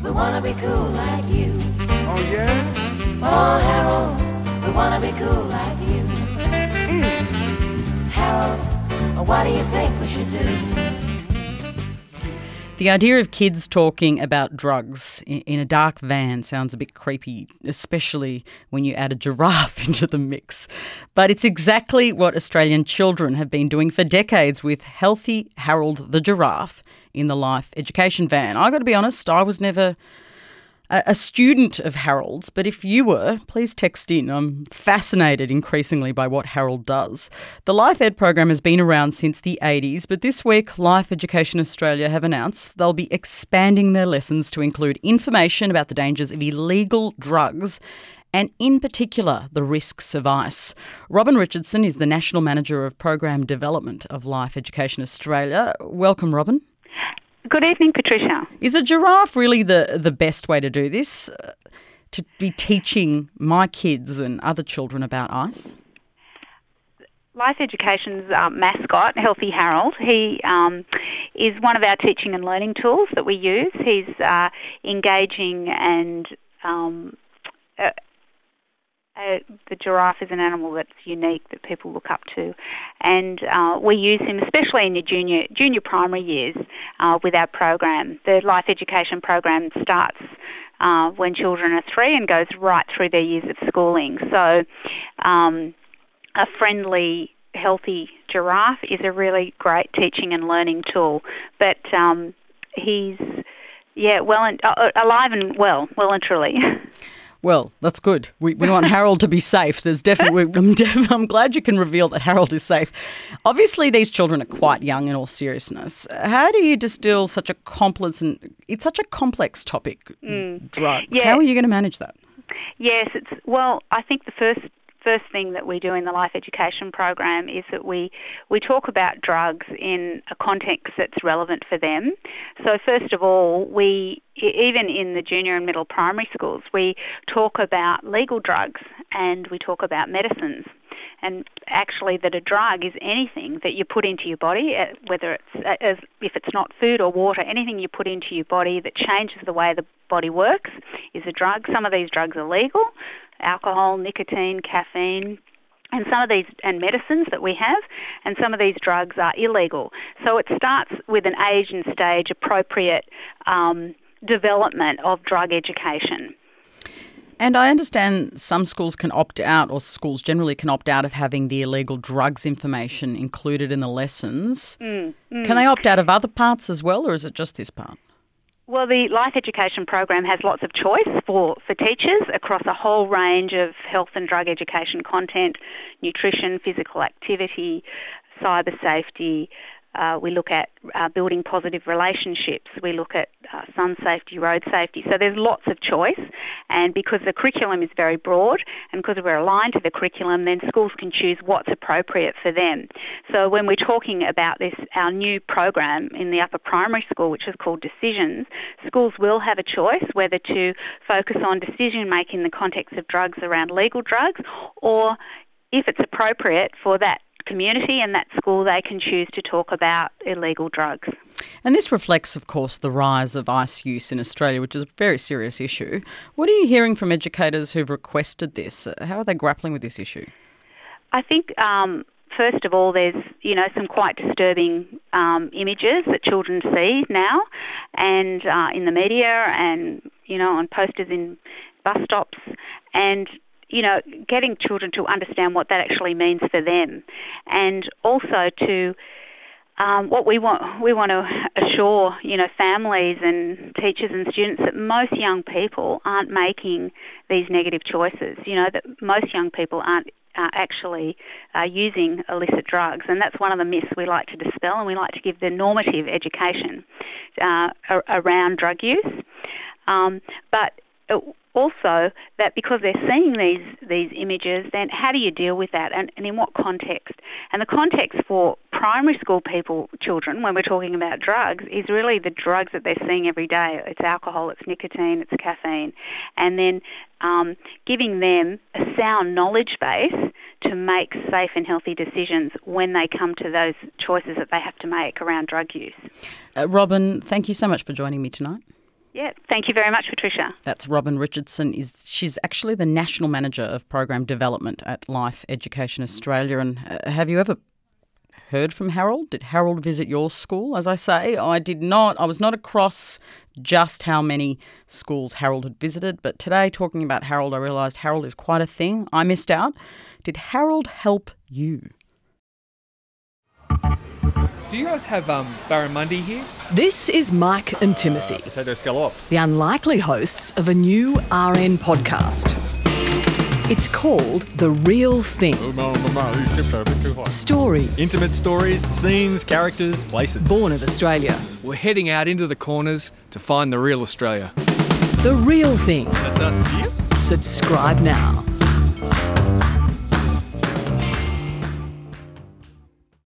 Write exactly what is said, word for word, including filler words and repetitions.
we wanna be cool like you. Oh, yeah? Oh, Harold, we wanna be cool like you. Mm. Harold, what do you think we should do? The idea of kids talking about drugs in a dark van sounds a bit creepy, especially when you add a giraffe into the mix. But it's exactly what Australian children have been doing for decades with Healthy Harold the Giraffe in the Life Education van. I've got to be honest, I was never a student of Harold's, but if you were, please text in. I'm fascinated increasingly by what Harold does. The Life Ed program has been around since the eighties, but this week Life Education Australia have announced they'll be expanding their lessons to include information about the dangers of illegal drugs and in particular the risks of ice. Robin Richardson is the National Manager of Program Development of Life Education Australia. Welcome, Robin. Good evening, Patricia. Is a giraffe really the, the best way to do this, uh, to be teaching my kids and other children about ice? Life Education's uh, mascot, Healthy Harold, he um, is one of our teaching and learning tools that we use. He's uh, engaging and um, uh, Uh, the giraffe is an animal that's unique, that people look up to, and uh, we use him especially in your junior junior primary years uh, with our program. The Life Education program starts uh, when children are three and goes right through their years of schooling. So um, a friendly, healthy giraffe is a really great teaching and learning tool, but um, he's, yeah, well and, uh, alive and well, well and truly. Well, that's good. We, we want Harold to be safe. There's definitely. I'm, def, I'm glad you can reveal that Harold is safe. Obviously, these children are quite young. In all seriousness, how do you distill such a complex and it's such a complex topic, mm. drugs? Yeah. How are you going to manage that? Yes, it's well. I think the first first thing that we do in the Life Education program is that we we talk about drugs in a context that's relevant for them. So first of all, we even in the junior and middle primary schools, we talk about legal drugs and we talk about medicines. And actually that a drug is anything that you put into your body, whether it's as if it's not food or water, anything you put into your body that changes the way the body works is a drug. Some of these drugs are legal, alcohol, nicotine, caffeine, and some of these, and medicines that we have, and some of these drugs are illegal. So it starts with an age and stage appropriate um, development of drug education. And I understand some schools can opt out, or schools generally can opt out of having the illegal drugs information included in the lessons. Mm, mm. Can they opt out of other parts as well, or is it just this part? Well, the Life Education program has lots of choice for, for teachers across a whole range of health and drug education content, nutrition, physical activity, cyber safety. Uh, we look at uh, building positive relationships. We look at uh, sun safety, road safety. So there's lots of choice. And because the curriculum is very broad and because we're aligned to the curriculum, then schools can choose what's appropriate for them. So when we're talking about this, our new program in the upper primary school, which is called Decisions, schools will have a choice whether to focus on decision making in the context of drugs around legal drugs, or if it's appropriate for that community and that school, they can choose to talk about illegal drugs. And this reflects, of course, the rise of ice use in Australia, which is a very serious issue. What are you hearing from educators who've requested this? How are they grappling with this issue? I think, um, first of all, there's, you know, some quite disturbing um, images that children see now, and uh, in the media and, you know, on posters in bus stops, and you know, getting children to understand what that actually means for them, and also to um, what we want. We want to assure, you know, families and teachers and students that most young people aren't making these negative choices. You know, that most young people aren't uh, actually uh, using illicit drugs, and that's one of the myths we like to dispel, and we like to give the normative education uh, around drug use. Um, but it, Also, that because they're seeing these these images, then how do you deal with that, and, and in what context? And the context for primary school people, children, when we're talking about drugs, is really the drugs that they're seeing every day. It's alcohol, it's nicotine, it's caffeine. And then um, giving them a sound knowledge base to make safe and healthy decisions when they come to those choices that they have to make around drug use. Uh, Robin, thank you so much for joining me tonight. Yeah, thank you very much, Patricia. That's Robin Richardson. Is She's actually the National Manager of Program Development at Life Education Australia. And uh, have you ever heard from Harold? Did Harold visit your school? As I say, I did not. I was not across just how many schools Harold had visited. But today, talking about Harold, I realised Harold is quite a thing. I missed out. Did Harold help you? Do you guys have um, barramundi here? This is Mike and Timothy, Potato scallops. the unlikely hosts of a new R N podcast. It's called The Real Thing. Stories Intimate stories, scenes, characters, places. born of Australia. We're heading out into the corners to find the real Australia. The Real Thing. That's us here. Subscribe now.